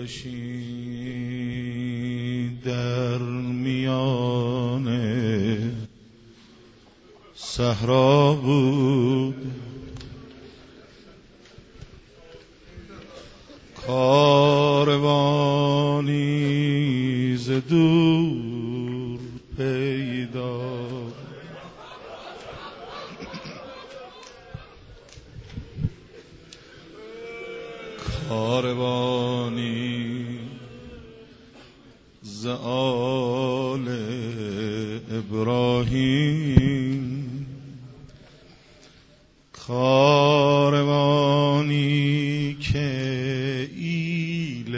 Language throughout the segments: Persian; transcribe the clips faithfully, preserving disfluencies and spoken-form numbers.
باشی در میان صحرا بود، کاروانی ز دور پیدا، کاروانی ز آل ابراهیم، کاروانی که ایل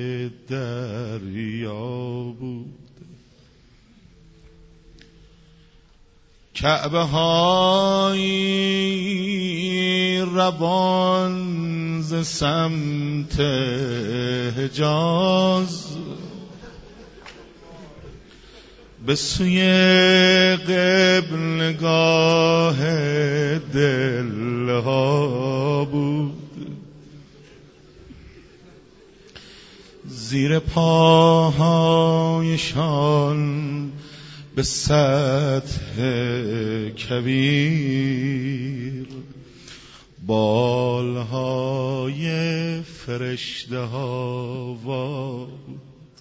دریا بود. کعبه های روان ز سمت حجاز، به سوی قبلگاه دلها بود. زیر پاهایشان به سطح کبیر، بالهای فرشته ها وا بود.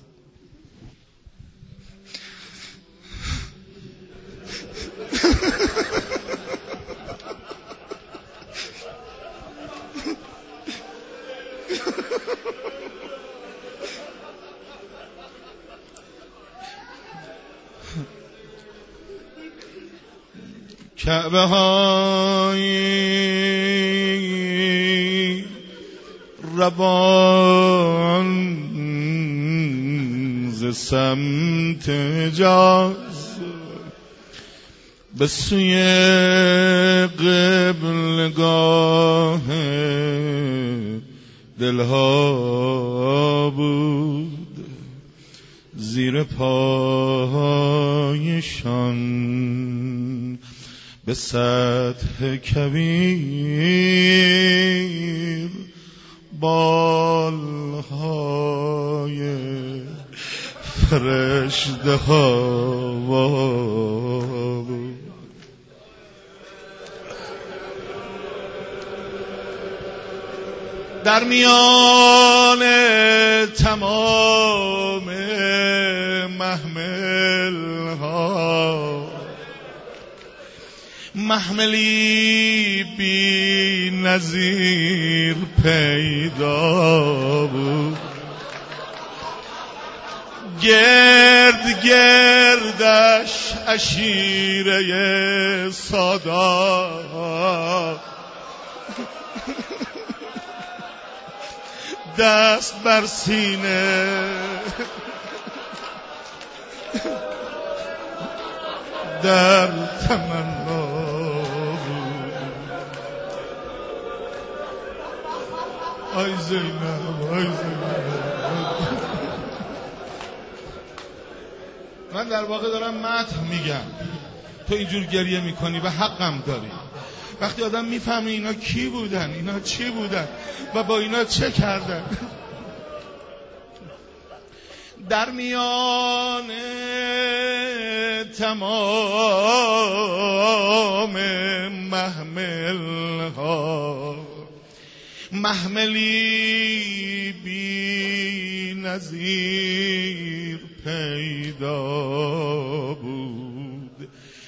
کعبه های روان ز سمت حجاز، به سوی قبلگاه دلها بود. زیر پاهایشان به سطح کبیر، بالهای فرشته ها بود. در میان تمام محمل ها، محملی بی نظیر پیدا بود. گرد گردش عشیره سادات، دست بر سینه در تمنا بود. آی زینب، آی زینب. من در واقع دارم مدح میگم، تو اینجور گریه میکنی و حقم داری. وقتی آدم میفهمه اینا کی بودن، اینا چی بودن و با اینا چه کردن. در میان تمام محمل ها، محملی بی نظیر پیدا بود.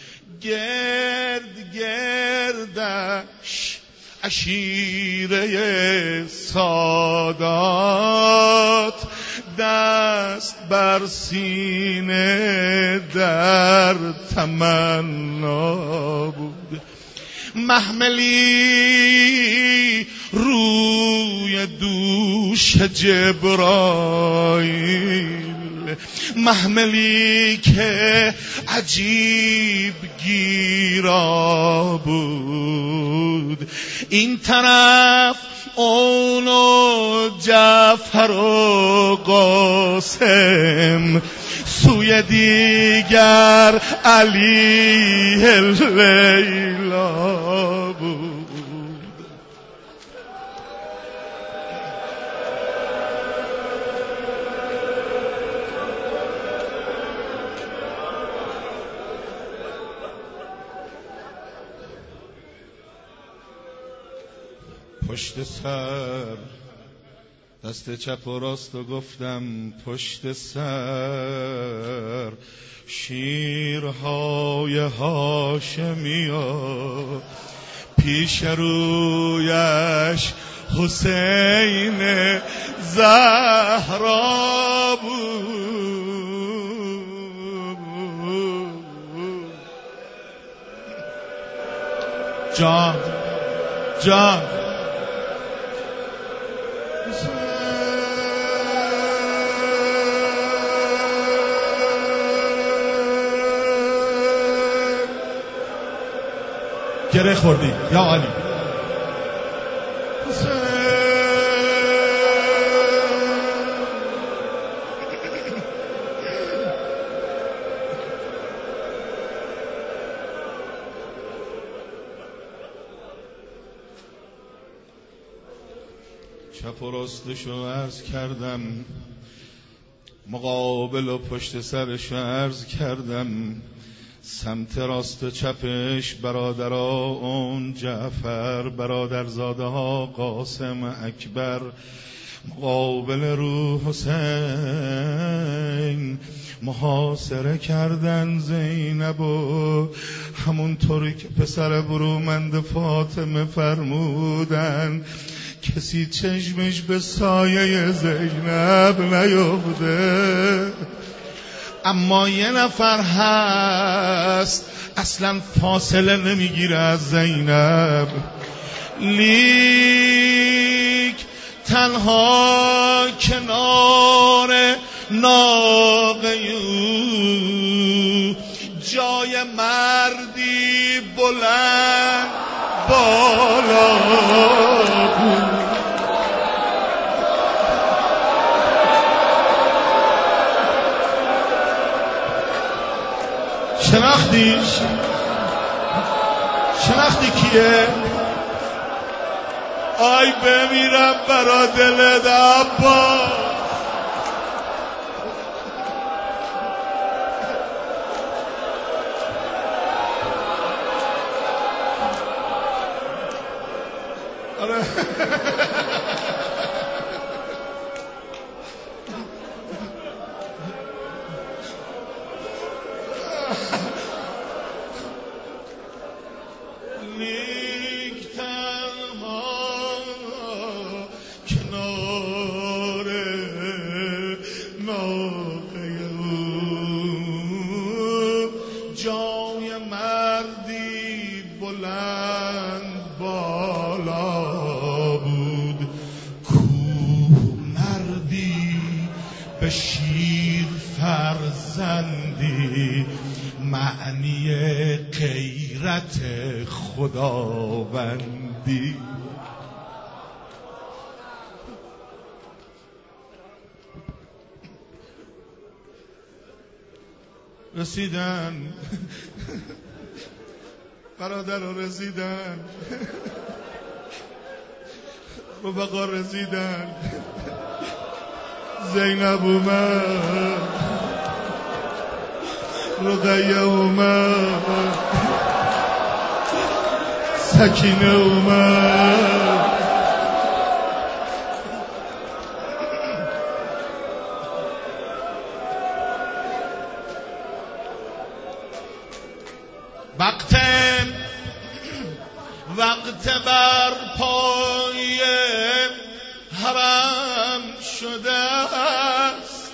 گرد گردش عشیره سادات، دست بر سینه در تمنا بود. محملی روی دوش جبرائیل، محملی که عجیب گیرا بود. این طرف اون و جعفر و قاسم، سوی دیگر علی لیلا بود. پشت سر، دست چپ و راست و گفتم پشت سر، شیرهای هاشمیا پیش رویش حسین زهرا بود. جان جان گره خوردی یا علی. چپ و راستشو عرض کردم، مقابل و پشت سرشو عرض کردم، سمت راست و چپش برادرها اون جعفر، برادرزاده ها قاسم اکبر، مقابل رو حسین محاصره کردن زینب و همونطوری که پسر برومند فاطمه فرمودن کسی چشمش به سایه زینب نیفته. اما یه نفر هست اصلا فاصله نمیگیره از زینب، لیک تنها کنار ناقه جای مردی بلند بالا بود. شناختیش؟ شناختی کیه؟ آی بمیرم برا دلت عباس. آره لیک تنها کنار ناقه جای مردی بلند بالا بود، کوه مردی به شیر فرزندی، معنی غیرت خداوندی. رسیدن برادر رو، رسیدن رفقا، رسیدن زینب اومد، رقیه اومد، سکینه اومد. وقت وقت بر پای حرم شده است،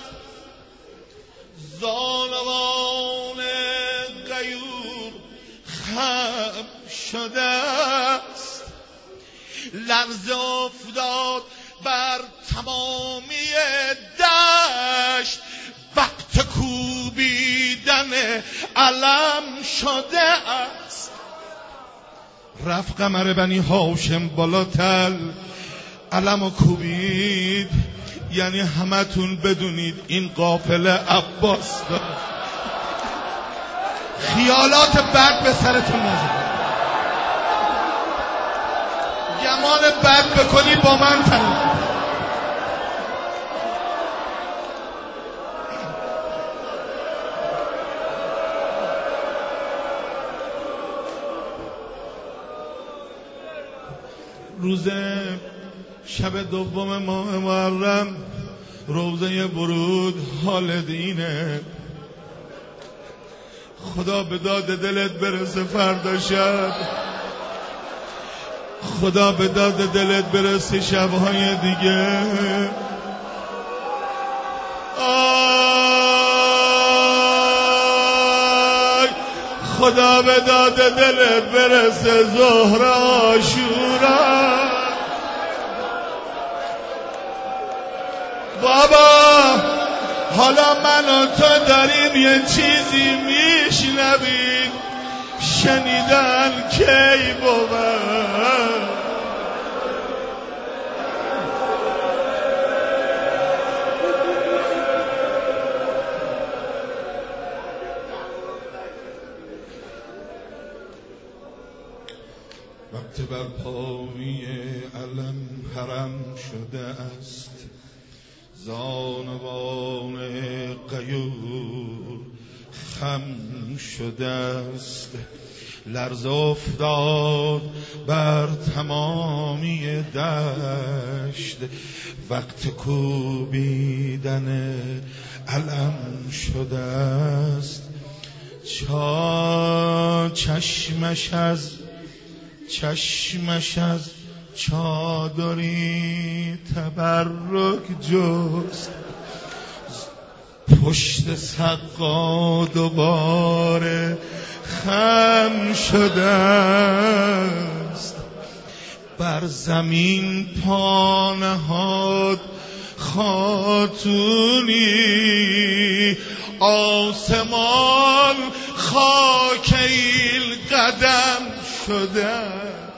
زالوان غیور خم شده است، لرزه افتاد بر تمامی دشت، وقت کوبیدن علم شده است. رفت قمر بنی هاشم بالاتر، علم و کوبید، یعنی همتون بدونید این قافله عباس داره. خیالات بد به سرتون نزنید، گمان بد بکنی با من تنید. روز شب دوم ماه محرم روزه ورود حال دینه. خدا به داد دلت برسه فردا شب، خدا به داد دلت برسه شبهای دیگه. آی خدا به داد دلت برسه ظهر عاشورا. بابا حالا من و تو داریم یه چیزی میشنویم، شنیدن کی بود؟ وقتی بر پای علم حرم شده است، زانوان غیور خم شده است. لرز افتاد بر تمامی دشت، وقت کوبیدن علم شده است. چا چشمش از چشمش از چادری تبرک جست، پشت سقا دوباره خم شده است. بر زمین پا نهاد خاتونی، آسمان خاک ایل قدم شده.